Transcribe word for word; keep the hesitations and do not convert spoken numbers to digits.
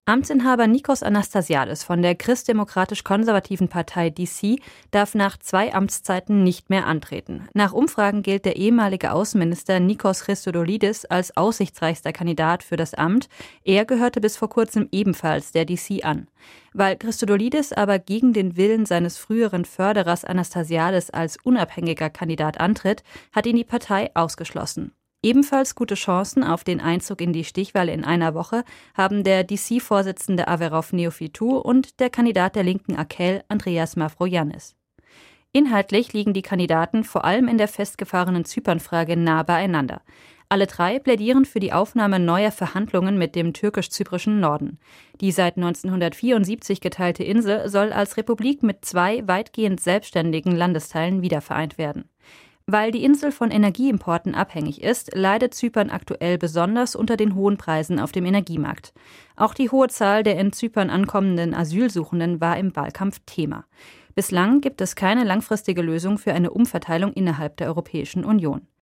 Amtsinhaber Nikos Anastasiadis von der christdemokratisch-konservativen Partei D C darf nach zwei Amtszeiten nicht mehr antreten. Nach Umfragen gilt der ehemalige Außenminister Nikos Christodoulidis als aussichtsreichster Kandidat für das Amt. Er gehörte bis vor kurzem ebenfalls der D C an. Weil Christodoulidis aber gegen den Willen seines früheren Förderers Anastasiadis als unabhängiger Kandidat antritt, hat ihn die Partei ausgeschlossen. Ebenfalls gute Chancen auf den Einzug in die Stichwahl in einer Woche haben der D C-Vorsitzende Averof Neophytou und der Kandidat der linken Akel, Andreas Mavroyiannis. Inhaltlich liegen die Kandidaten vor allem in der festgefahrenen Zypernfrage nah beieinander. Alle drei plädieren für die Aufnahme neuer Verhandlungen mit dem türkisch-zyprischen Norden. Die seit neunzehnhundertvierundsiebzig geteilte Insel soll als Republik mit zwei weitgehend selbstständigen Landesteilen wiedervereint werden. Weil die Insel von Energieimporten abhängig ist, leidet Zypern aktuell besonders unter den hohen Preisen auf dem Energiemarkt. Auch die hohe Zahl der in Zypern ankommenden Asylsuchenden war im Wahlkampf Thema. Bislang gibt es keine langfristige Lösung für eine Umverteilung innerhalb der Europäischen Union.